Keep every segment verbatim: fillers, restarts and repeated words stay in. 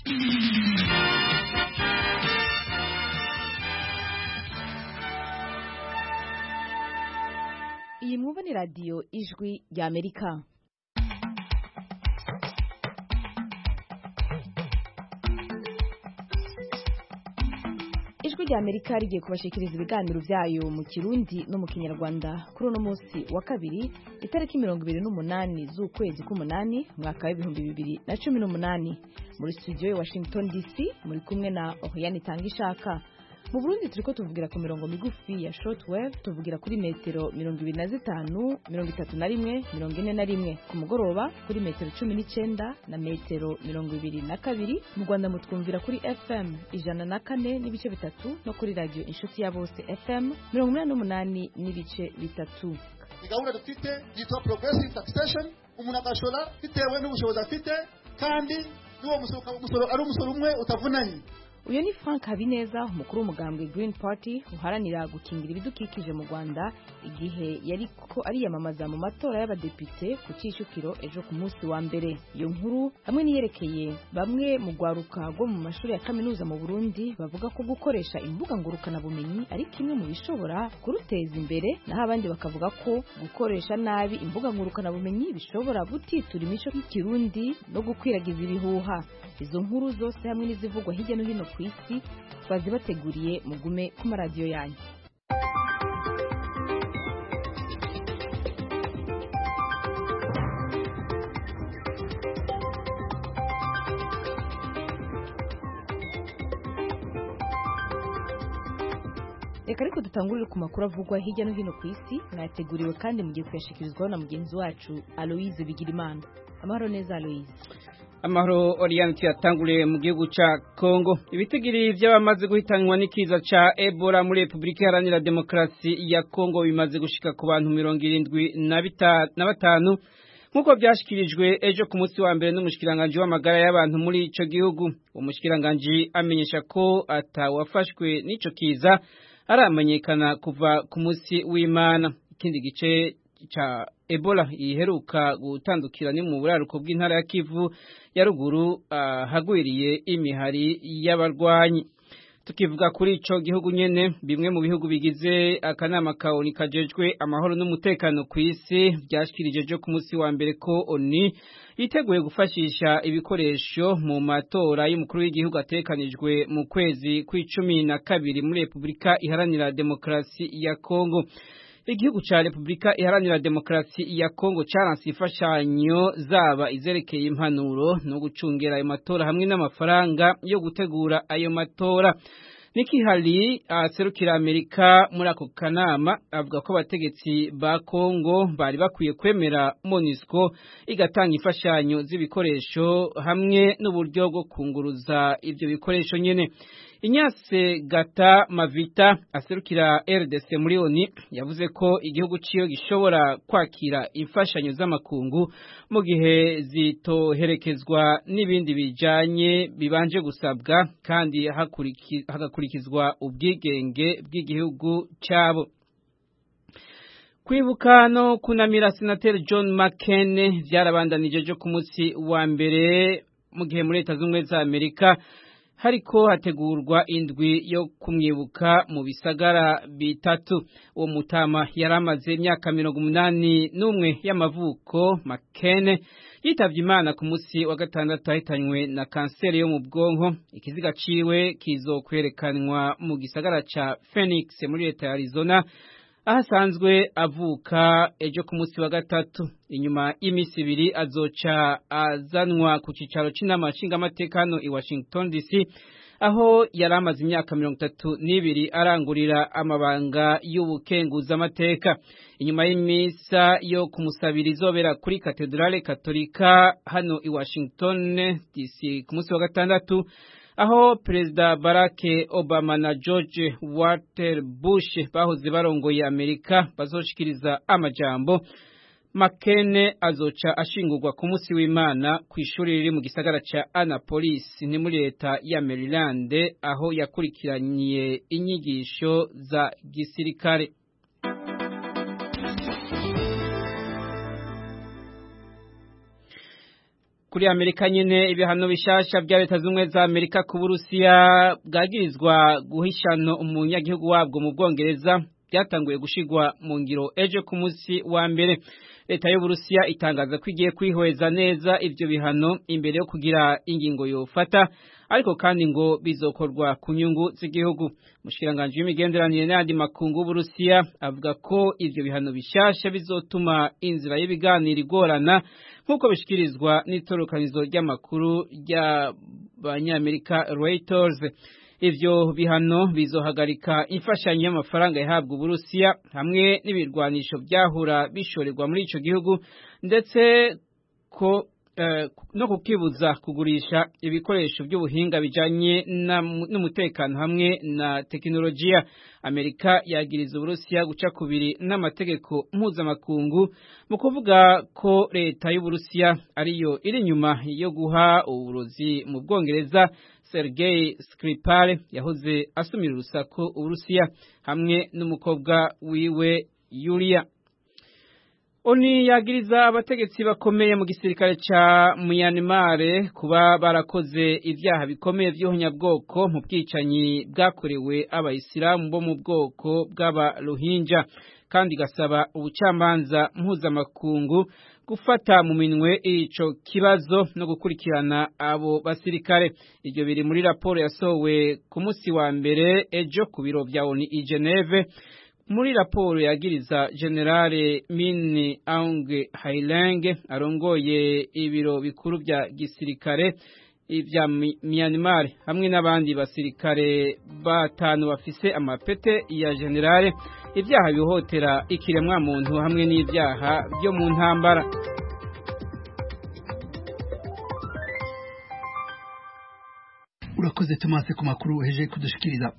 Iyi mwumva ni radiyo ijwi rya Amerika. Ijwi rya Amerika rigiye kubashikiriza ibiganiro vyayo mu Kirundi no mu Kinyarwanda kuri uno munsi wa kabiri itariki mirongo ibiri n'umunani z'ukwezi k'umunani mwaka w'ibihumbi bibiri na cumi n'umunani muri studio ya Washington D C muri kumwe na Oriane Tangishaka. Mu Burundi turiko tuvugira ku mirongo migufi ya shortwave, tuvugira kuri metero mirongo ibiri na zitanu, mirongo itatu na rimwe, mirongo ine na rimwe ku mugoroba, kuri metero cumi n'icenda na metero mirongo ibiri na kabiri. Mu Rwanda mutwumvira kuri F M ijana na kane n'ibice bitatu no kuri radio Inshuti ya Bose F M mirongo umunani n'umunani n'ibice bitatu. Igahunda dufite yitwa progressive taxation, umuntu agashora bitewe n'ubushobozi afite kandi n'uwo musoro ari umusoro umwe utavunanye. Uyo ni Frank Habineza, umukuru w'umugambwe Green Party uharanira gukingira ibidukikije mu Rwanda, igihe yariko ariyamamaza mu matora y'abadepite ku Kicukiro ejo ku munsi wa mbere. Iyo nkuru hamwe niyerekeye bamwe mu gwaruka rwo mu mashuri ya kaminuza mu Burundi bavuga ko gukoresha imbuga ngurukana bumenyi ari kimwe mu bishobora kuruteza imbere, naho abandi bakavuga ko gukoresha nabi imbuga ngurukana bumenyi bishobora gutitura imico y'Ikirundi no gukwiragiza ibihuha. Izo nkuru zose hamwe n'izivugwa hirya no hino ku isi twazibateguriye mugume ku maradiyo yanyu. Reka ariko dutangurire ku makuru avugwa hirya no hino ku isi, mwateguriwe kandi mugiye kuyashikirizwaho na mugenzi wacu Aloise Bigirimana. Amahoro neza Aloise. Amahoro Oriane, tuyatanguriye mu gihugu ca Kongo. Ibitigiri vy'abamaze guhitanwa n'ikiza ca Ebola muri Republika Iharanira Demokarasi ya Kongo bimaze gushika ku bantu mirongo irindwi na batanu nkuko byashikirijwe ejo ku munsi wa mbere n'umushikiranganje w'amagara y'abantu muri ico gihugu. Umushikiranganje amenyesha ko atawafashwe n'ico kiza aramenyekana kuva ku munsi w'Imana. Ikindi gice cha Ebola iheruka gutandukira ni mu buraruko bw'intara ya Kivu ya ruguru, uh, hagwiriye imihari y'abarwanyi. Tukivuga kuri ico gihugu nyene, bimwe mu bihugu bigize akanama ka O N U kajejwe amahoro n'umutekano ku isi byashikirije ejo ku munsi wa mbere ko O N U yiteguye gufashisha ibikoresho mu matora y'umukuru w'igihugu atekanijwe mu kwezi kw'icumi na kabiri muri Republika Iharanira Demokarasi ya Kongo. Igihugu cha Republika Iharanira Demokarasi ya Kongo caranse imfashanyo zaba izerekeye impanuro no gucungera ayo matora hamwe n'amafaranga yo gutegura ayo matora. Nikki Haley aserukira Amerika muri ako kanama avuga ko abategetsi ba Kongo bari bakwiye kwemera MONUSCO igatanga imfashanyo z'ibikoresho hamwe n'uburyo bwo kunguruza ivyo bikoresho nyene. Inyase Gata Mavita aserukira R D C muri O N U yavuze ko igihugu ciyo gishobora kwakira imfashanyo z'amakungu mu gihe zitoherekezwa n'ibindi bijanye bibanje gusabwa kandi hagakurikizwa ubwigenge bw'igihugu cyabo. Kwibuka no kunamira Senateri John McCain vyarabandanije ejo ku munsi wa mbere mu gihe muri Leta Zunze za Amerika hariko hategurwa indwi yo kumwibuka mu bisagara bitatu. Uwo mutama yaramaze imyaka mirongo umunani n'umwe y'amavuko. McCain yitavye Imana ku munsi wa gatandatu ahitanywe na kanseri yo mu bwonko. Ikiziga ciwe kizokwerekanwa mu gisagara ca Phoenix muri leta ya Arizona ahasanzwe avuka ejo ku munsi wa gatatu. Inyuma y'imisi ibiri azoca azanwa ku cicaro c'inama nshingamateka hano i Washington D C, aho yaramaze imyaka mirongo itatu n'ibiri arangurira amabanga y'ubukenguza amateka. Inyuma y'imisa yo kumusabira izobera kuri Katedrale Katolika hano i Washington D C ku munsi wa gatandatu, aho Perezida Barack Obama na George Walter Bush bahoze barongoye Amerika bazoshikiriza amajambo, McCain azoca ashingurwa ku munsi w'Imana ku ishuri riri mu gisagara ca Annapolis ni muri leta ya Maryland, aho yakurikiraniye inyigisho za gisirikare. kuri Amerika nyene ibihano bishasha bya leta z'umwe za Amerika ku Burusiya bwagirizwa guhishano umunyagihugu wabwo mu Bwongereza byatanguye gushigwa mu ngiro ejo ku munsi wa mbere. Leta y'u Burusiya itangaza ko igiye kwihweza neza ivyo bihano imbere yo kugira ingingo yofata, ariko kandi ngo bizokorwa ku nyungu z'igihugu. Mushikiranganje w'imigenderanire n'andi makungu Burusiya avuga ko ivyo bihano bishasha bizotuma inzira y'ibiganiro igorana nk'uko bishikirizwa n'itorokanizo ry'amakuru ry'abanyamerika Reuters. Ivyo bihano bizohagarika imfashanyo y'amafaranga yahabwa Uburusiya hamwe n'ibirwanisho byahura bishorerwa muri ico gihugu, ndetse ko uh, no kukibuza kugurisha ibikoresho by'ubuhinga bijanye n'umutekano hamwe na tekinolojiya. Amerika yagiriza Uburusiya guca kubiri n'amategeko mpuzamakungu mu kuvuga ko leta y'Uburusiya ariyo iri nyuma yo guha uburozi mu Bwongereza Sergei Skripal yahoze asumira urusaku Uburusiya hamwe n'umukobwa wiwe Yulia. Oni yagiriza abategetsi bakomeye mu gisirikare ca Myanmar kuba barakoze ivyaha bikomeye vy'ubunyabwoko mu bwicanyi bwakorewe abayisilamu bo mu bwoko bw'aba Rohingya, kandi gasaba ubucamanza mpuzamakungu gufata mu minwe ico kibazo no gukurikirana abo basirikare. Iryo biri muri raporo yasohowe ku munsi wa mbere ejo ku biro vya Oni i Geneve. Muri raporo yagiriza Generale Min Aung Hlaing arongoye ibiro bikuru vya gisirikare vya Myanmar hamwe n'abandi basirikare batanu bafise amapete ya generale ivyaha bihotera ikiremwa muntu hamwe n'ivyaha byo mu ntambara. Urakoze Thomas ku makuru uheje kudushikiriza.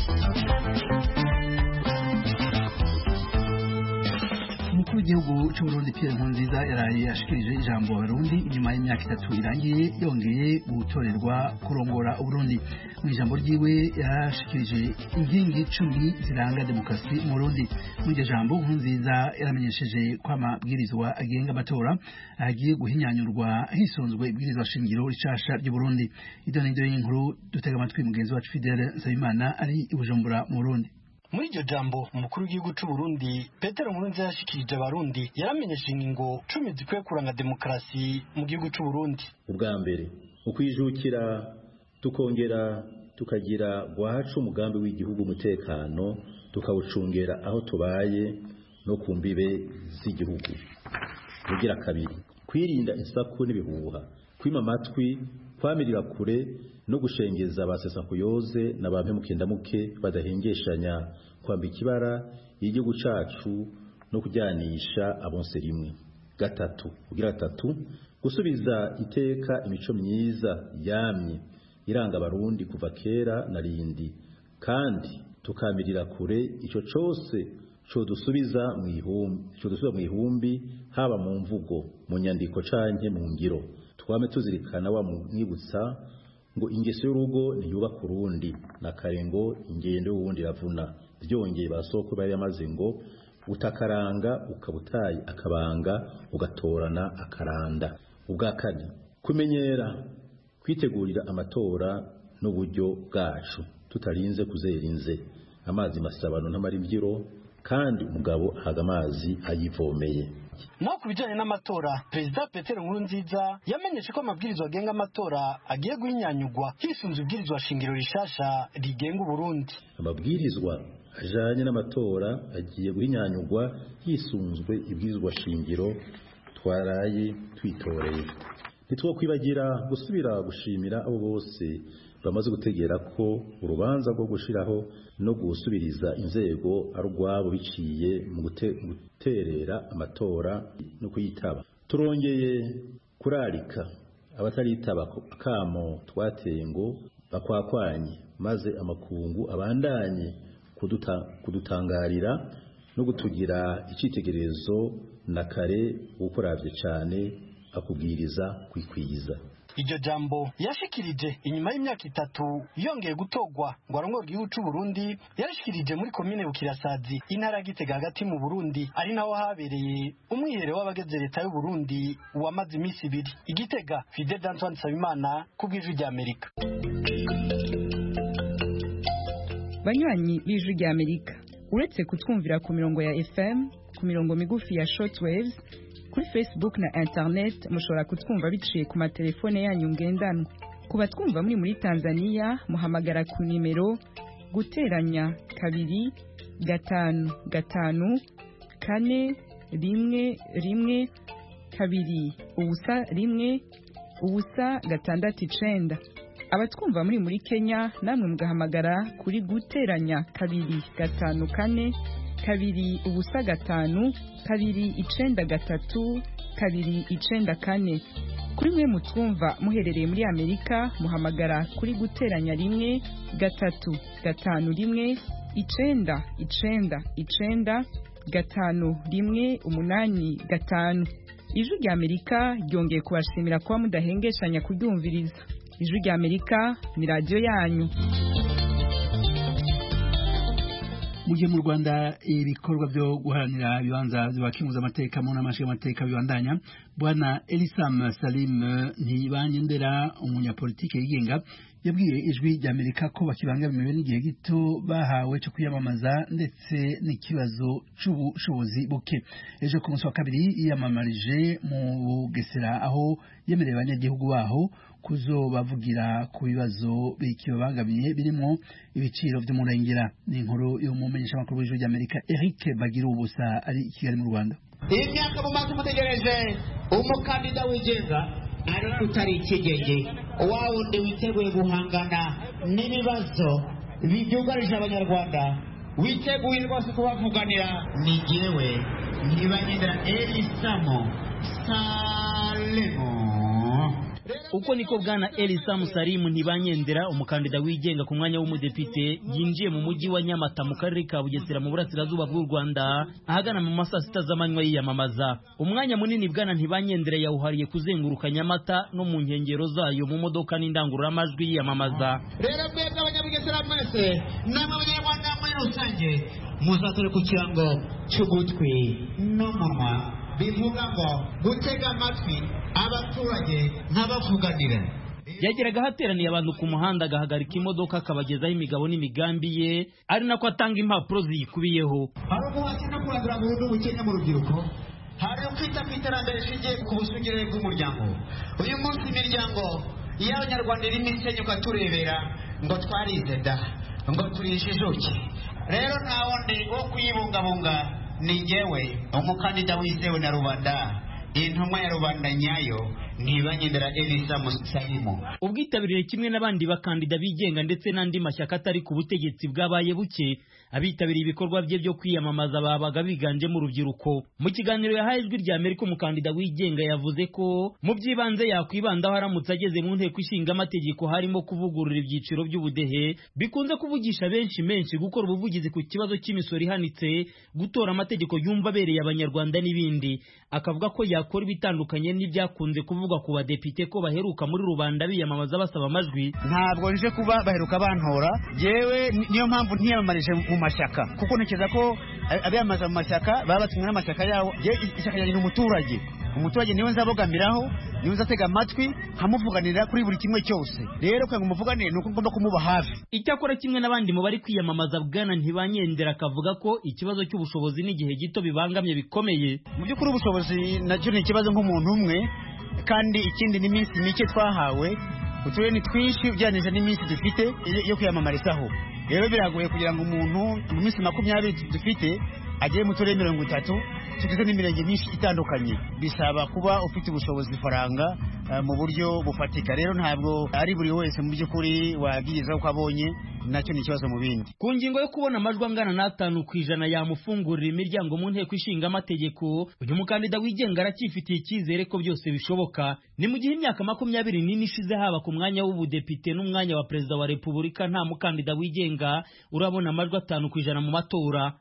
Umukuru w'igihugu cy'u Burundi Pierre Nkurunziza yaraye yashikirije ijambo Abarundi inyuma y'imyaka itatu irangiye yongeye gutorerwa kurongora Uburundi. Mu ijambo ryiwe yashikirije inkingi cumi ziranga demokarasi mu Burundi. Mu iryo jambo Nkurunziza yaramenyesheje ko amabwirizwa agenga amatora agiye guhinyanyurwa hisunzwe ibwirizwa shingiro rishasha ry'u Burundi. Idyo n'indyo y'inkuru dutega amatwi mugenzi wacu Fidele Nsabimana ari i Bujumbura mu Burundi. Muri iryo jambo umukuru w'igihugu cy'u Burundi Petero Nkurunziza yashikirije Abarundi yaramenyesheje ingingo cumi zikwiye kuranga demokarasi mu gihugu cy'u Burundi. Ubwa mbere ukwijukira tukongera tukagira gwacu umugambi w'igihugu umutekano tukawucungera aho tubaye no kumbibe z'igihugu. Kugira kabiri kwirinda insaku n'ibihuha, kwima amatwi, kwamirira kure no gushengeza basesa kuyoze n'abampe mukendamuke badahengeshanya kwambika ibara y'igihugu cacu no kujyanisha abonse rimwe. Gatatu kugira gatatu gusubiza iteka imico myiza yamye iranga Abarundi kuva kera na rindi, kandi tukamirira kure ico cose cyo dusubiza mu ihumbi cyo dusubiza mu ihumbi haba mu mvugo mu nyandiko canke mu ngiro. Twame tuzirikana wa mwibutsa ngo ingeso y'urugo ntiyubaka urundi na karengo ingendo y'uwundi ravuna. Byongeye basoko bari yamaze ngo utakaranga ukabutayi akabanga ugatorana akaranda. Ubwa kane kumenyera kwitegurira amatora n'uburyo bwacu tutarinze kuzerinze amazi masabano n'amarimbyiro, kandi umugabo ahaga amazi ayivomeye. Naho kubijanye n'amatora Perezida Petero Nkurunziza yamenyeshe ko amabwirizwa agenga amatora agiye guhinyanyurwa hisunzwe ibwirizwa shingiro rishasha rigenga Burundi. Amabwirizwa ajanye n'amatora agiye guhinyanyurwa hisunzwe ibwirizwa shingiro twaraye twitoreye. Nitwo kwibagira gusubira gushimira abo bose bamaze gutegera ko urubanza rwo gushiraho no gusubiriza inzego arugwabo biciye mu guterera amatora no kuyitaba. Turongeye kurarika abataritaba akamo twateye ngo bakwakwanye maze amakungu abandanye kuduta, kudutangarira no gutugira icitegerezo na kare ukoravye cyane akubwiriza kwikwiza. iryo jambo yashikirije inyuma y'imyaka itatu yongeye gutogwa ngo arongore igihugu c'u Burundi yarashikirije muri komine Bukirasazi intara ya Gitega hagati mu Burundi ari naho habereye umwiherero w'abageze leta y'u Burundi wamaze iminsi ibiri. Igitega, Fidel Antoine Sabimana kubw'ijwi rya Amerika. Banywanyi b'ijwi rya Amerika, uretse kutwumvira ku mirongo ya F M, ku mirongo migufi ya shortwaves, kuri Facebook na internet mushobora kutwumva biciye ku matelefone yanyu ngendanwa. Ku batwumva muri muri Tanzania muhamagara ku nimero guteranya kabiri gatanu gatanu kane rimwe rimwe kabiri ubusa rimwe ubusa gatandatu icenda. Abatwumva muri muri Kenya namwe mugahamagara kuri guteranya kabiri gatanu kane kabiri ubusa gatanu kabiri icenda gatatu kabiri icenda kane. Kuri mwe mutwumva muherereye muri Amerika muhamagara kuri guteranya rimwe gatatu gatanu rimwe icenda icenda icenda gatanu rimwe umunani gatanu. Ijwi rya Amerika ryongeye kubashimira kuba mudahengeshanya kuryumviriza. Ijwi rya Amerika ni radio yanyu. Muje mu Rwanda ibikorwa byo guharanira ibibanza by'abakinguza amateka mu namashe amateka bibandanya. Bwana Elisam Salim Ntibanyendera umunyapolitike yigenga yabwiye ijwi rya Amerika ko bakibangamiwe n'igihe gito bahawe cyo kwiyamamaza ndetse n'ikibazo c'ubushobozi buke. Ejo ku munsi wa kabiri yiyamamarije mu Bugesera aho yemereye abanyagihugu baho kuzobavugira ku bibazo bikibangamiye birimo ibiciro by'umurengera. Ni inkuru yo mu menyesha makuru w'ijwi rya Amerika Eric Bagirubusa ari i Kigali mu Rwanda. Imyaka mumaze mutegereje umukandida wigenga ariko utari ikigenge wawundi witeguye guhangana n'ibibazo bibyugarije abanyarwanda witeguye rwose kubavuganira ni jewe Ntibanyendera Elisam Salim. Uko niko bwana Elisam Salim Ntibanyendera umukandida wigenga ku mwanya w'umudepite yinjiye mu mujyi wa Nyamata mu karere ka Bugesera mu burasirazuba bw'u Rwanda ahagana mu masaa sita z'amanywa yiyamamaza. Umwanya munini bwana Ntibanyendera yawuhariye kuzenguruka Nyamata no mu nkengero zayo mu modoka n'indangururamajwi yiyamamaza. Rero mwebwe abanyabugesera mwese namwe abanyarwanda muri rusange muzatore ku kirango cy'ugutwi n'umunwa bivuga ngo gutega amatwi abaturage nk'abavuganira. Yageraga hateraniye abantu ku muhanda agahagarika imodoka akabagezaho imigabo n'imigambi ye ari nako atanga impapuro ziyikubiyeho. Hari ubuhake no kurandura burundu ubukene mu rubyiruko, hari ukwita ku iterambere rishingiye ku busugire bw'umuryango. Uyu munsi imiryango y'abanyarwanda irimo isenyuka turebera ngo twarize da ngo turishijuke. Rero nta wundi wo kuyibungabunga ni jewe umukandida wizewe na rubanda, intumwa ya rubanda nyayo Ntibanyendera Elisam Salim. Ubwitabirire kimwe n'abandi bakandida bigenga ndetse n'andi mashyaka atari ku butegetsi bwabaye buke. Abitabiriye ibikorwa bye byo kwiyamamaza babaga biganjemo urubyiruko. Mu kiganiro yahaye ijwi rya Amerika umukandida wigenga yavuze ko mu byibanze yakwibandaho aramutse ageze mu nteko ishinga amategeko harimo kuvugurura ibyiciro by'ubudehe bikunze kuvugisha benshi menshi, gukora ubuvugizi ku kibazo cy'imisoro ihanitse, gutora amategeko yumva abereye abanyarwanda n'ibindi. Akavuga ko yakora ibitandukanye n'ibyakunze kuvuga ku badepite ko baheruka muri rubanda biyamamaza basaba amajwi. Ntabwo nje kuba baheruka bantora, jewe niyo mpamvu ntiyamamarije mu mashyaka kuko ntekereza ko abiyamamaza mu mashyaka baba batumwe n'amashyaka yawo. Je ishyaka ryanjye ni umuturage, umuturage niwe nzabogamiraho, niwe nzatega amatwi nkamuvuganira kuri buri kimwe cyose. Rero kwanga umuvuganire nuko ngomba kumuba hafi. Icyakora kimwe n'abandi mu bari kwiyamamaza bwana Ntibanyendera akavuga ko ikibazo cy'ubushobozi n'igihe gito bibangamye bikomeye. Mu by'ukuri ubushobozi nacyo ni ikibazo nk'umuntu umwe, kandi ikindi ni iminsi mike twahawe, uturere ni twinshi ugereranije n'iminsi dufite yo kwiyamamarizaho. Rero biragoye kugira ngo umuntu mu minsi makumyabiri dufite agere mu turere mirongo itatu tugize n'imirenge myinshi itandukanye. Bisaba kuba ufite ubushobozi faranga uh, mu buryo bufatika. Rero ntabwo ari buri wese mu by'ukuri wagiza uko abonye, nacyo ni ikibazo mu bindi. Ku ngingo yo kubona amajwi angana n'atanu ku ijana yamufungurira imiryango mu nteko ishinga amategeko, uyu mukandida wigenga aracyifitiye icyizere ko byose bishoboka. Ni mu gihe imyaka makumyabiri n'ine ishize haba ku mwanya w'ubudepite n'umwanya wa perezida wa repubulika nta mukandida wigenga urabona amajwi atanu ku ijana mu matora.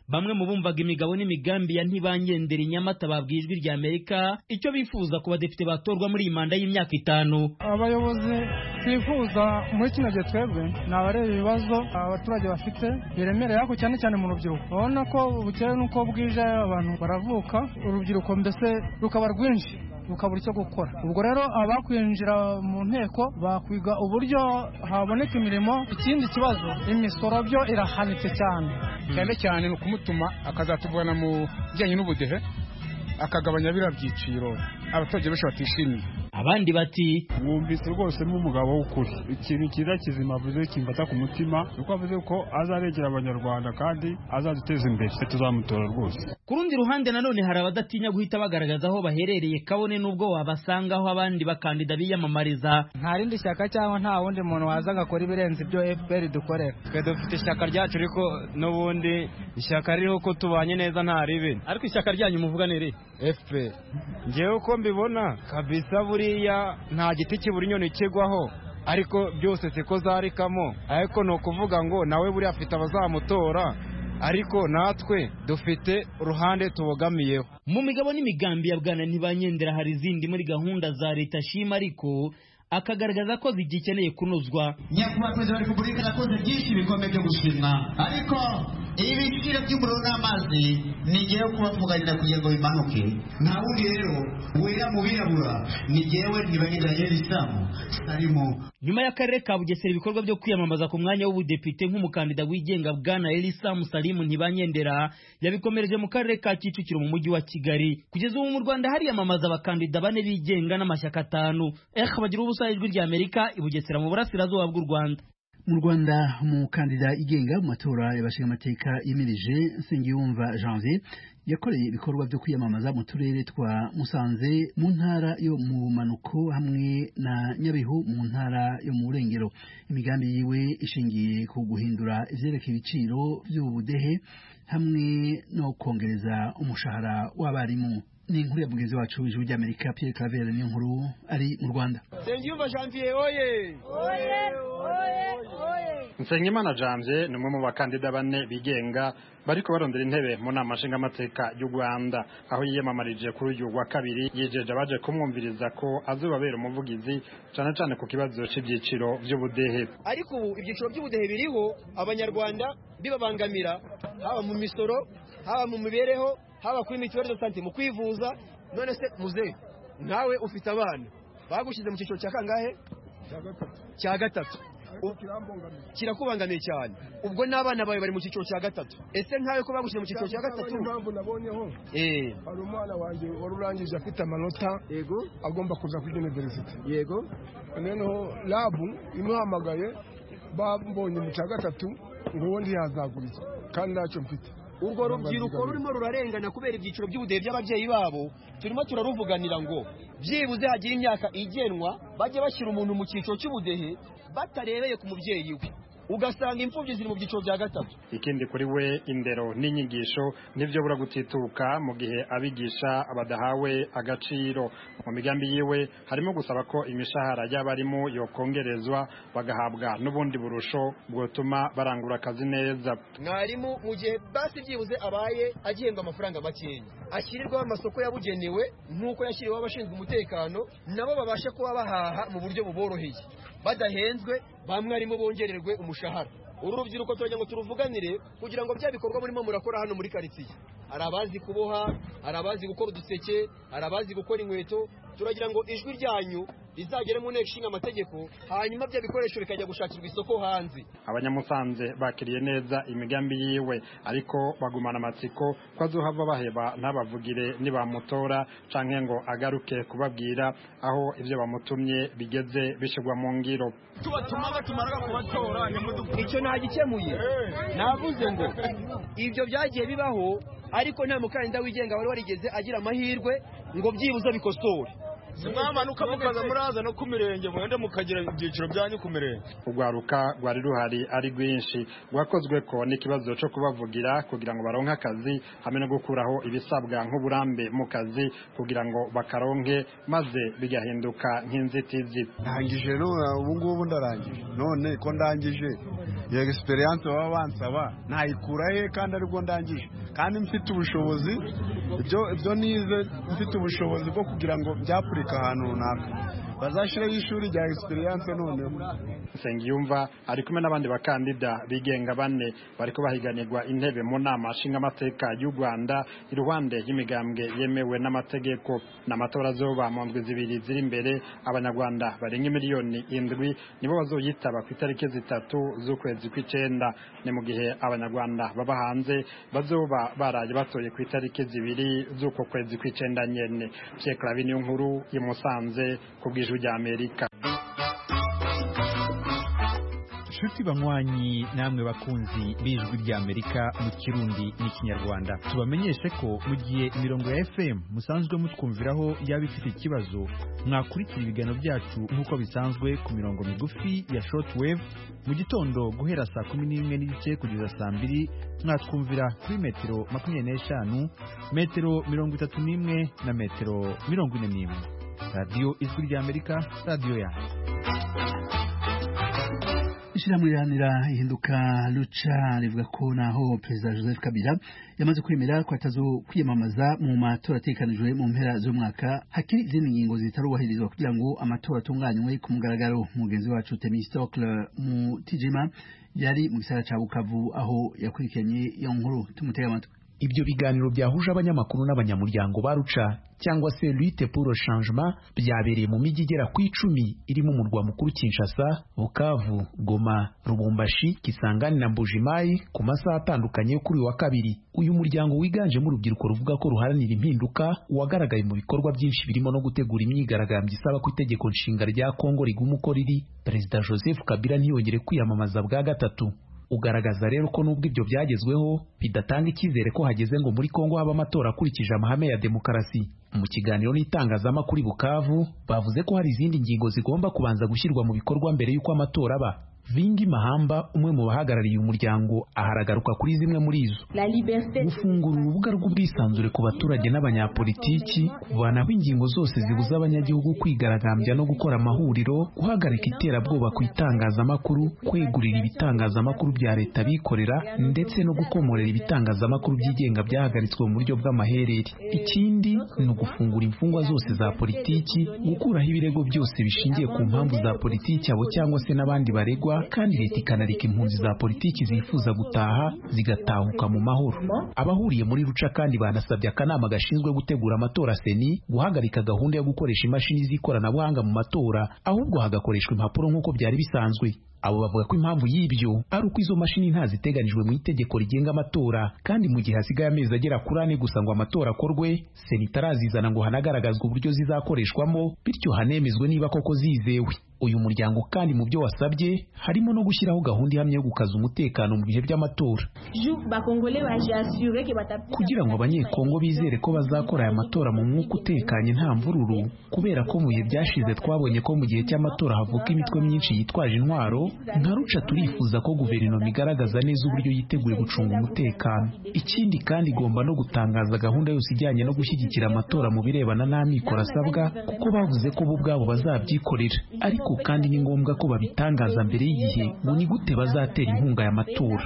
bamwe mu bumvaga imigabo n'imigambi ya Ntibanyendera Nyamata babwiye Ijwi rya Amerika icyo bifuza ku badepite batorwa muri iyi manda y'imyaka itanu. Abayobozi twifuza muri kino gihe twebwe ni abareba ibibazo abaturage bafite biremereye, ariko cyane cyane mu rubyiruko. Urabona ko bukeye n'uko bwije abantu baravuka, urubyiruko mbese rukaba rwinshi rukabura icyo gukora. Ubwo rero abakwinjira mu nteko bakwiga uburyo haboneka imirimo. Ikindi kibazo imisoro byo irahanitse cyane cyane cyane ni ukumutuma akazatuvana mu bijyanye n'ubudehe akagabanya biriya byiciro abaturage benshi batishimiye. Abandi bati mwumvise rwose n'umugabo w'ukuri, ikintu cyiza kizima avuze kimfata ku mutima, nuko avuze ko azaregera abanyarwanda kandi azaduteza imbere, tuzamutora rwose. Ku rundi ruhande nanone hari abadatinya guhita bagaragaza aho baherereye kabone n'ubwo wabasangaho abandi bakandida biyamamariza. Nta rindi shyaka cyangwa nta wundi muntu waza agakora ibirenze ibyo F P R dukorera. Twe dufite ishyaka ryacu ariko n'ubundi ishyaka ririho ko tubanye neza nta ribi. Ariko ishyaka ryanyu muvuga nere F P R. Ngewe uko mbibona kabisa buriya nta giti kibura inyoni kigwaho, ariko byose siko zarikamo, ariko no kuvuga ngo nawe buriya afite abazamutora, ariko natwe dufite uruhande tubogamiyeho. Mu migabo n'imigambi ya Bwana Ntibanyendera hari izindi muri gahunda za leta shima, ariko akagaragaza ko zigikeneye kunozwa. Nyakubahwa Perezida wa Repubulika nakoze byinshi bikomeye byo gushimwa, ariko ibiciro by'umuriro n'amazi nigiye kubavuganira kugira ngo bimanuke. Nta wundi rero wera mu birabura ni jyewe Ntibanyendera Elisamu Salimu. Nyuma y'akarere ka Bugesera ibikorwa byo kwiyamamaza ku mwanya w'ubudepite nk'umukandida wigenga Bwana Elisamu Salimu Ntibanyendera yabikomereje mu karere ka Kicukiro mu mujyi wa Kigali. Kugeza ubu mu Rwanda hariyamamaza abakandida bane bigenga n'amashyaka atanu. Eh bagira ubusa Ijwi rya Amerika i Bugesera mu burasirazuba bw'u Rwanda. Mu Rwanda umukandida igenga mu matora y'abashinga amateka yimirije Nsengiyumva Janvier yakoreye ibikorwa byo kwiyamamaza mu turere twa Musanze mu ntara yo mu manuko hamwe na Nyabihu mu ntara yo mu Burengero. Imigambi yiwe ishingiye ku guhindura ivyerekeye ibiciro by'ubudehe hamwe no kongereza umushahara w'abarimu. Ni inkuru ya mugenzi wacu w'Ijwi rya Amerika Pierre Claver ni inkuru ari mu Rwanda. Nsengiyumva Janvier oye oye oye oye. Nsengimana Janvier ni umwe mu bakandida bane bigenga bariko barondera intebe mu nama nshingamateka y'u Rwanda, aho yiyamamarije kuri uyu wa kabiri yijeje abaje kumwumviriza ko azobabera umuvugizi cyane cyane ku kibazo cy'ibyiciro by'ubudehe. Ariko ubu ibyiciro by'ubudehe biriho abanyarwanda bibabangamira, haba mu misoro, haba mu mibereho, haba kuri mituweli de sante, mu kwivuza. None se muze nawe ufite abana bagushize mu cyiciro cya kangahe? Cya gatatu. Kirakubangamiye cyane. Ubwo n'abana bawe bari mu cyiciro cya gatatu. Ese nkawe ko bagushize mu cyiciro cya gatatu? Impamvu nabonyeho eh hari umwana wanjye warurangije afite amanota, yego, agomba kuza kuri university, yego, noneho labu imuhamagaye bambonye mu cya gatatu ngo wundi yazaguriza kandi ntacyo mfite. Urwo rubyiruko rurimo rurarengana kubera ibyiciro by'ubudehe by'ababyeyi babo, turimo turaruvuganira ngo byibuze hagira imyaka igenwa bajye bashyira umuntu mu cyiciro cy'ubudehe batarebeye ku mubyeyi we, ugasanga imfubyi ziri mu byiciro bya gatatu. Ikindi kuri we indero n'inyigisho nivyo bura gutituka mu gihe abigisha abadahawe agaciro. Mu migambi yiwe harimo gusaba ko imishahara y'abarimu yokongerezwa bagahabwa n'ubundi burusho bwotuma barangura akazi neza. Mwarimu mu gihe basi byibuze abaye agihembwa amafaranga makeya, ashyirirwaho amasoko yabugenewe nk'uko yashyiriweho abashinzwe umutekano, nabo babashe kuba bahaha mu buryo buboroheye badahenzwe, bamwe arimo bongererwe umushahara. Uru rubyiruko turagira ngo turuvuganire kugira ngo bya bikorwa murimo murakora hano muri quartier. Hari abazi kuboha, hari abazi gukora uduseke, hari abazi gukora inkweto. Turagira ngo ijwi ryanyu rizagere mu nteko ishinga amategeko, hanyuma bya bikoresho bikajya gushakirwa isoko hanze. Abanyamusanze bakiriye neza imigambi yiwe, ariko bagumana amatsiko ko azohava baheba ntabavugire nibamutora canke ngo agaruke kubabwira aho ivyo bamutumye bigeze bishigwa mu ngiro. Tubatuma batumara kubatora icyo ntagikemuye. Navuze ngo ibyo byagiye bibaho, ariko nta mukandida wigenga wari warigeze agira amahirwe ngo byibuze bikosore. Mwamanuka mukaza muraza no ku mirenge mwende mukagira ibyiciro byanyu ku mirenge. Urwaruka rwari ruhari ari rwinshi rwakozwe ko n'ikibazo cyo kubavugira kugira ngo baronke akazi hamwe no gukuraho ibisabwa nk'uburambe mu kazi kugira ngo bakaronke, maze bigahinduka nk'inzitizi. Ndangije none ubu ngubu ndarangije, none ko ndangije iyo experience baba bansaba nayikura he kandi aribwo ndangije kandi mfite ubushobozi ibyo ibyo nize mfite ubushobozi bwo kugira ngo byapurika ahantu runaka bazashiraho ishuri rya experience none. Nsengiyumva ari kumwe n'abandi bakandida bigenga bane bariko bahiganirwa intebe mu nama nshinga amateka y'u Rwanda iruhande y'imigambwe yemewe n'amategeko. N'amatora azoba mu ndwi zibiri ziri imbere, abanyarwanda barenga miliyoni indwi nibo bazoyitaba ku itariki zitatu z'ukwezi kw'icenda. Ni mu gihe abanyarwanda baba hanze bazoba baraye batoye ku itariki zibiri z'uko kwezi kw'icenda nyene. Pierre Claver niyo nkuru imusanze ku bw'ijwi rya Amerika. Shuti banywanyi namwe bakunzi b'ijwi rya Amerika mu Kirundi n'ikinyarwanda, tubamenyeshe ko mu gihe imirongo ya F M musanzwe mutwumviraho yaba ifite ikibazo, mwakurikira ibiganiro byacu nk'uko bisanzwe ku mirongo migufi ya shortwave mu gitondo guhera saa kumi n'imwe n'igice kugeza saa mbiri, mwatwumvira kuri metero makumyabiri n'eshanu, metero mirongo itatu n'imwe na metero mirongo ine n'imwe. Radio Ijwi rya Amerika, radio yacu. Ishirahamwe riharanira ihinduka Lucha rivuga ko naho Perezida Joseph Kabila yamaze kwemera ko atazo kwiyamamaza mu matora atekanijwe mu mpera z'umwaka, hakiri izindi ngingo zitarubahirizwa kugira ngo amatora atunganywe ku mugaragaro. Mugenzi wacu Temistocle Mutijima yari mu gisagara ca Bukavu aho yakurikiranye iyo nkuru, tumutega amatwi. Ibyo biganiro byahuje abanyamakuru n'abanyamuryango ba Lucha cyangwa se Lutte pour le Changement byabereye mu mijyi igera ku icumi irimo umurwa mukuru Kinshasa, Bukavu, Goma, Lubumbashi, Kisangani na Mbujimayi ku masaha atandukanye yo kuri wa kabiri. Uyu muryango wiganje mu rubyiruko ruvuga ko ruharanira impinduka wagaragaye mu bikorwa byinshi birimo no gutegura imyigaragambyo isaba ku itegeko nshinga rya Kongo riguma uko riri. Perezida Joseph Kabila ntiyongere kwiyamamaza bwa gatatu. Ugaragaza rero ko nubwo ibyo byagezweho bidatanga icyizere ko hageze ngo muri Kongo haba amatora akurikije amahame ya demokarasi. Mu kiganiro n'itangazamakuru Bukavu bavuze ko hari izindi ngingo zigomba kubanza gushyirwa mu bikorwa mbere y'uko amatora aba. Vingi Mahamba, umwe mu bahagarariye umuryango, aharagaruka kuri zimwe muri izo: gufungura urubuga rw'ubwisanzure ku baturage n'abanyapolitiki, kuvanaho ingingo zose zibuza abanyagihugu kwigaragambya no gukora amahuriro, guhagarika iterabwoba ku itangazamakuru, kwegurira ibitangazamakuru bya leta bikorera, ndetse no gukomorera ibitangazamakuru byigenga byahagaritswe mu buryo bw'amaherere. Ikindi ni ugufungura imfungwa zose za politiki, gukuraho ibirego byose bishingiye ku mpamvu za politiki abo cyangwa se n'abandi baregwa, kandi leta ikanareka impunzi za politiki zifuza gutaha zigatahuka mu mahoro. Abahuriye muri Lucha kandi banasabye akanama gashinzwe gutegura amatora Seni guhagarika gahunda yo gukoresha imashini z'ikoranabuhanga mu matora, ahubwo hagakoreshwa impapuro nk'uko byari bisanzwe. Abo bavuga ko impamvu y'ibyo ari uko izo mashini ntaziteganijwe mu itegeko rigenga amatora, kandi mu gihe hasigaye amezi agera kuri ane gusa ngo amatora akorwe, Seni itarazizana ngo hanagaragazwe uburyo zizakoreshwamo, bityo hanemezwe niba koko zizewe. Uyu muryango kandi mu byo wasabye harimo no gushyiraho gahunda ihamye yo gukaza umutekano mu bihe by'amatora, kugira ngo abanyekongo bizere ko bazakora aya matora mu mwuka utekanye nta mvururu, kubera ko mu bihe byashize twabonye ko mu gihe cy'amatora havuka imitwe myinshi yitwaje intwaro. Nka Lucha turifuza ko guverinoma igaragaza neza uburyo yiteguye gucunga umutekano. Ikindi kandi igomba no gutangaza gahunda yose ijyanye no gushyigikira amatora mu birebana n'amikoro asabwa, kuko bavuze ko bo ubwabo bazabyikorera, ariko kandi ni ngombwa ko babitangaza mbere y'igihe ngo ni gute bazatera inkunga y'amatora.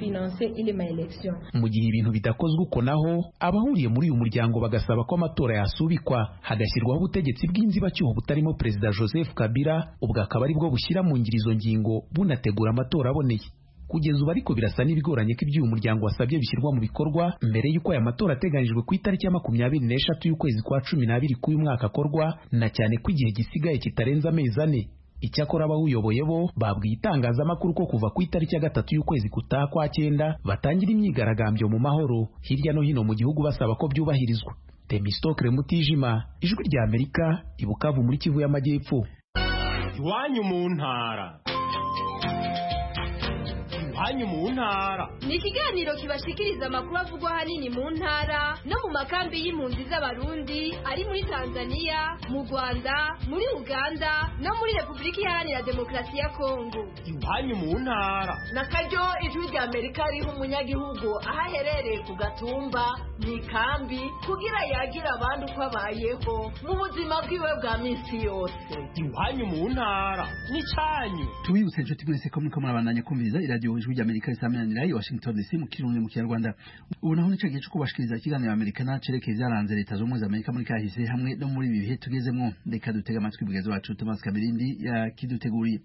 Mu gihe ibintu bidakozwe uko naho, abahuriye muri uyu muryango bagasaba ko amatora yasubikwa, hagashyirwaho ubutegetsi bw'inzibacyuho butarimo Perezida Joseph Kabila, ubwo akaba ari bwo bushyira mu ngiro izo ngingo bunategura amatora aboneye. Kugeza ubu ariko birasa n'ibigoranye ko ibyo uyu muryango wasabye bishyirwa mu bikorwa mbere y'uko aya matora ateganijwe ku itariki ya makumyabiri n'eshatu y'ukwezi kwa cumi n'abiri k'uyu mwaka akorwa, na cyane ko igihe gisigaye kitarenze amezi ane. Icyakora abawuyoboye bo babwiye itangazamakuru ko kuva ku itariki ya gatatu y'ukwezi gutaha kwa cyenda batangira imyigaragambyo mu mahoro hirya no hino mu gihugu basaba ko byubahirizwa. Temistocle Mutijima, Ijwi rya Amerika, i Bukavu muri Kivu y'Amajyepfo. Iwanyu mu ntara. iwanyu mu ntara. Ni ikiganiro kibashikiriza amakuru avugwa hanini mu ntara no mu makambi y'impunzi z'abarundi ari muri Tanzania, mu Rwanda, muri Uganda no muri Repubulika Iharanira Demokarasi ya Kongo. Iwanyu mu ntara. Na karyo ijwi rya Amerika riha umunyagihugu aho aherereye ku gatumba mu ikambi kugira yagira abandi uko abayeho mu buzima bwiwe bwa minsi yose. Iwanyu mu ntara n'icyanyu. Tubibutse inshuti mwese ko muriko murabandanya kumviriza iradiyo ijwi rya Amerika risamanira i Washington D C mu kirundi mu Kinyarwanda. Ubu naho nico gihe cyo kubashikiriza ikiganiro Amerika cerekeye ibyaranze leta z'ubumwe za Amerika muri kahise hamwe no muri ibi bihe tugezemwo. Reka dutega amatwi bugeze wacu Thomas Kabirindi yakiduteguriye.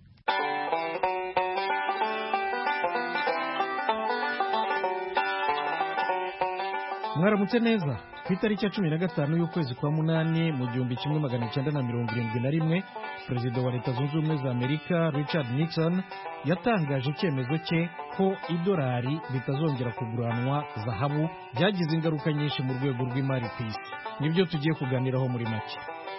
Mwaramutse neza ku itariki ya cumi na gatanu y'ukwezi kwa munani mu gihumbi kimwe magana cyenda na mirongo irindwi na rimwe perezida wa leta zunze ubumwe za Amerika Richard Nixon yatangaje icyemezo cye ko idolari ritazongera kuguranwa zahabu byagize ingaruka nyinshi mu rwego rw'imari ku isi. Nibyo tugiye kuganiraho muri make.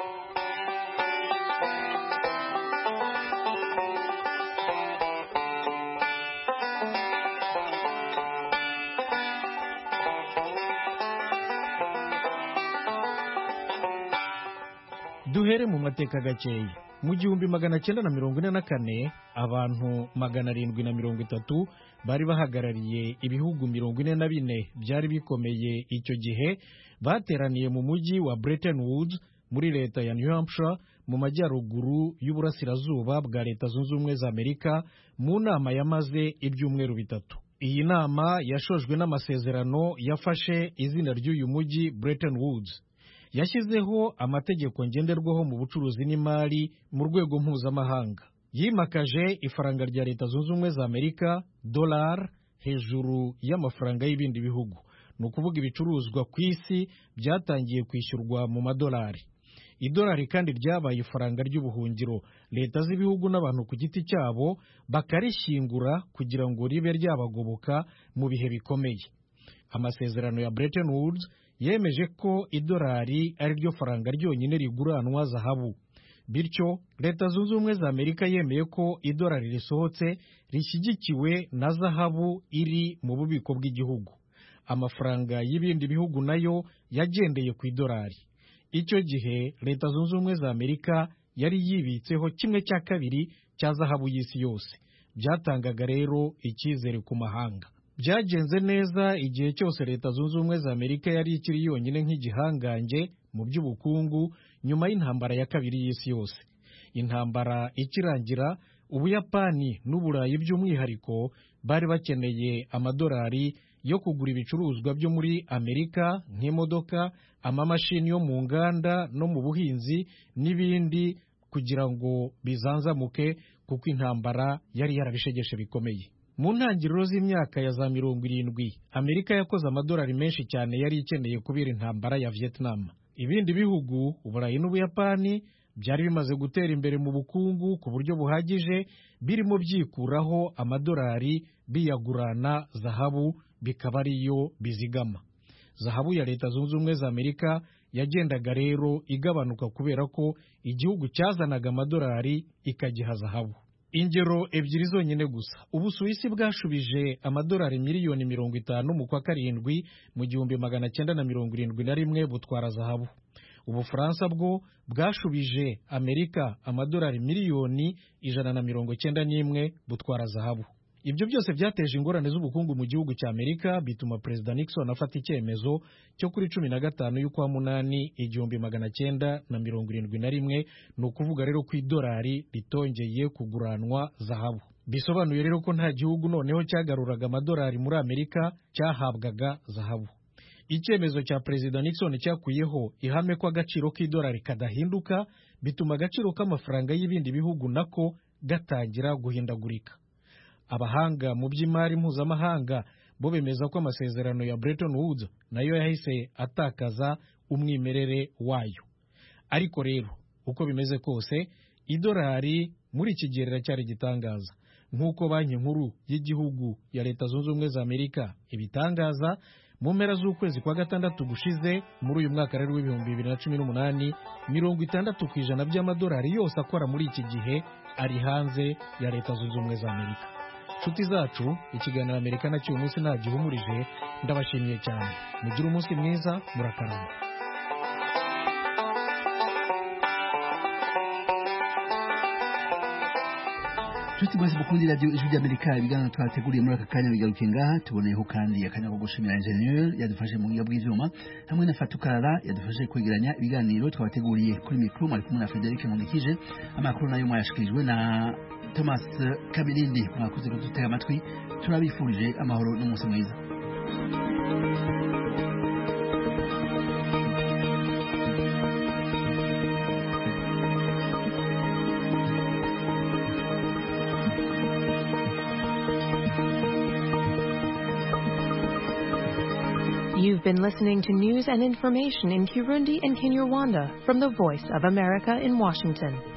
Duhere mu mateka gakeya. Mu gihumbi magana cyenda na mirongo ine na kane abantu magana arindwi na mirongo itatu bari bahagarariye ibihugu mirongo ine na bine byari bikomeye icyo gihe bateraniye mu mujyi wa Bretton Woods muri leta ya New Hampshire mu majyaruguru y'uburasirazuba bwa leta zunze ubumwe za Amerika mu nama yamaze ibyumweru bitatu. Iyi nama yashojwe n'amasezerano yafashe izina ry'uyu mujyi Bretton Woods. Yashyizeho amategeko ngenderwaho mu bucuruzi n'imari mu rwego mpuzamahanga. Yimakaje ifaranga rya leta zunze ubumwe za Amerika dollar hejuru y'amafaranga y'ibindi bihugu. Ni ukuvuga ibicuruzwa ku isi byatangiye kwishyurwa mu madolari. Idolari kandi ryabaye ifaranga ry'ubuhungiro. Leta z'ibihugu n'abantu ku giti cyabo bakarishyingura kugira ngo ribe ryabagoboka mu bihe bikomeye. Amasezerano ya Bretton Woods yemeje ko idolari ari ryo faranga ryonyine riguranwa zahabu. Bityo leta zunze ubumwe za Amerika yemeye ko idolari risohotse rishyigikiwe na zahabu iri mu bubiko bw'igihugu. Amafaranga y'ibindi bihugu nayo yagendeye ku idolari. Icyo gihe leta zunze ubumwe za Amerika yari yibitseho kimwe cya kabiri cya zahabu y'isi yose. Byatangaga rero icyizere ku mahanga. Byagenze neza igihe cyose leta zunze ubumwe za Amerika yari ikiri yonyine nk'igihangange mu by'ubukungu nyuma y'intambara ya kabiri y'isi yose. Intambara ikirangira, Ubuyapani n'Uburayi by'umwihariko bari bakeneye amadolari yo kugura ibicuruzwa byo muri Amerika nk'imodoka, amamashini yo mu nganda no mu buhinzi n'ibindi kugira ngo bizanzamuke kuko intambara yari yarabishegeshe bikomeye. Mu ntangiriro z'imyaka ya za mirongo irindwi Amerika yakoze amadolari menshi cyane yari ikeneye kubera intambara ya Vietnam. Ibindi bihugu Uburayi n'Ubuyapani byari bimaze gutera imbere mu bukungu ku buryo buhagije, birimo byikuraho amadolari biyagurana zahabu bikaba ariyo bizigama. Zahabu ya leta zunze ubumwe za Amerika yagendaga rero igabanuka kubera ko igihugu cyazanaga amadolari ikagiha zahabu. Ingero ebyiri zonyine gusa. Ubusuwisi bwashubije amadolari miliyoni mirongo itanu mu kwa karindwi mu gihumbi magana cyenda na mirongo irindwi na rimwe butwara zahabu. Ubufaransa bwo bwashubije Amerika amadolari miliyoni ijana na mirongo cyenda n'imwe butwara zahabu. Ibyo byose byateje ingorane z'ubukungu mu gihugu cya Amerika, bituma Perezida Nixon afata icyemezo cyo kuri cumi na gatanu y'ukwa munani igihumbi magana cyenda na mirongo irindwi na rimwe, ni ukuvuga rero ko idolari ritongeye kuguranwa zahabu. Bisobanuye rero ko nta gihugu noneho cyagaruraga amadolari muri Amerika cyahabwaga zahabu. Icyemezo cya Perezida Nixon cyakuyeho ihame ko agaciro k'idolari kadahinduka, bituma agaciro k'amafaranga y'ibindi bihugu nako gatangira guhindagurika. Abahanga mu by'imari mpuzamahanga bo bemeza ko amasezerano ya Bretton Woods nayo yahise atakaza umwimerere wayo. Ariko rero uko bimeze kose, idolari muri iki gihe riracyari igitangaza. Nk'uko banki nkuru y'igihugu ya leta zunze ubumwe za Amerika ibitangaza, mu mpera z'ukwezi kwa gatandatu gushize muri uyu mwaka rero w'ibihumbi bibiri na cumi n'umunani, mirongo itandatu ku ijana by'amadolari yose akora muri iki gihe ari hanze ya leta zunze ubumwe za Amerika. nshuti zacu ikiganiro amerika nacyo uyu munsi ntagihumurije ndabashimiye cyane mugire umunsi mwiza murakarama. Tuti mwese mukundi radio ijwi ry'Amerika ibiganiro twateguriye muri aka kanya bigaruke ngaha tuboneyeho kandi akanya ko gushimira ingenieur yadufashe mu bwiga bw'ivyuma hamwe na Fatukarara yadufashe kwegeranya ibiganiro twabateguriye kuri micro mwari kumwe na Frederic Mundikije amakuru nayo mwayashikirijwe na Thomas Kabirindi mwakoze kudutega amatwi turabifurije amahoro n'umunsi mwiza. You've been listening to news and information in Kirundi and Kinyarwanda from the Voice of America in Washington.